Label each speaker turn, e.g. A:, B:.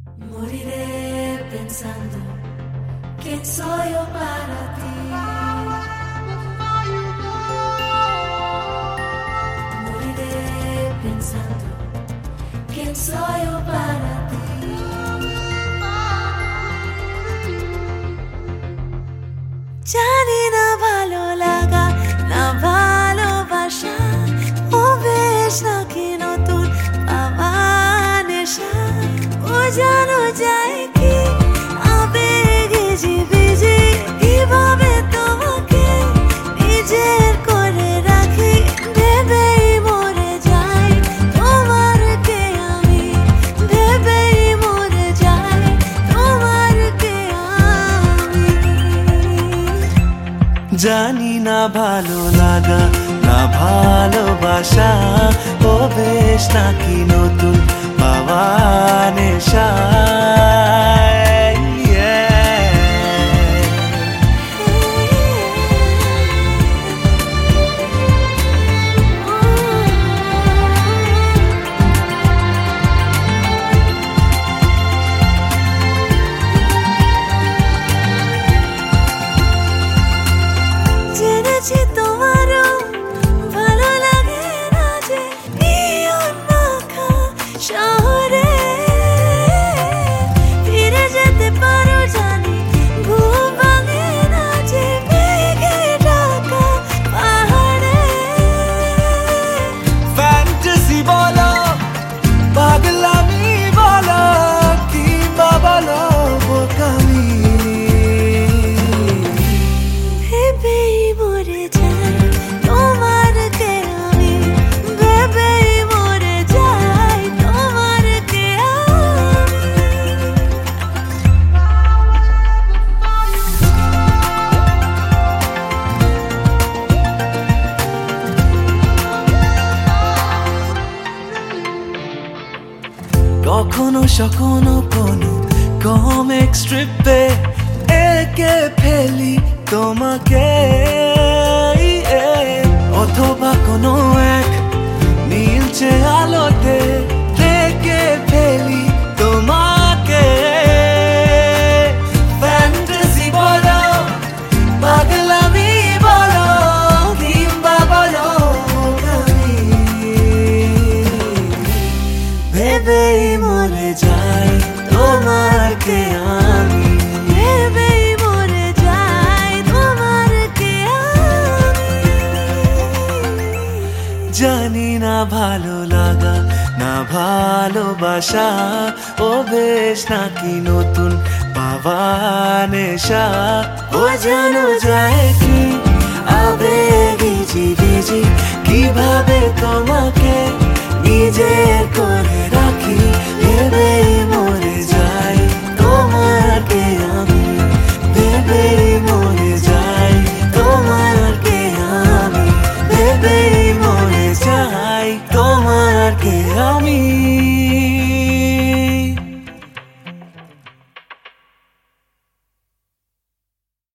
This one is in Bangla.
A: Moriré pensando quién soy yo para ti. Moriré pensando quién soy yo para ti. জানি না ভালো লাগা না ভালোবাসা ও বেশ নাকি নতুন পাওয়া নেশা ও জানো যায় কি আবেগে জীবিজি কিভাবে তোমাকে নিজের করে রাখি ভেবেই মরে যাই তোমার কে আমি ভেবেই মরে যাই তোমার কে আমি জানি না ভালো লাগা না ভালোবাসা ও বেশ নাকি নতুন পাওয়া নেশা জেনেছি তোমারও ভালো লাগে না যে নিয়ন মাখা শহরে ফিরে যেতে পারো জানি ঘুম ভাঙে না যে মেঘে ঢাকা পাহাড়ে ফ্যান্টাসি বলো পাগলামি বলো কিংবা বলো বোকামি ভেবেই মরে যাই তোমার কে আমি ভেবেই মরে যাই তোমার কে কখনো সখনো কোনো কমিক স্ট্রিপে এঁকে ফেলি তোমাকে অথবা কোনো এক নীলচে আলোতে রেখে ফেলি তোমাকে ফ্যান্টাসি বলো পাগলামি বলো কিংবা বলো বোকামি ভেবেই মরে যাই তোমার কে আমি ভেবেই মরে যাই তোমার কে আমি জানি না ভালো লাগা না ভালোবাসা ও বেশ নাকি নতুন পাওয়া নেশা ও জানো যায় কি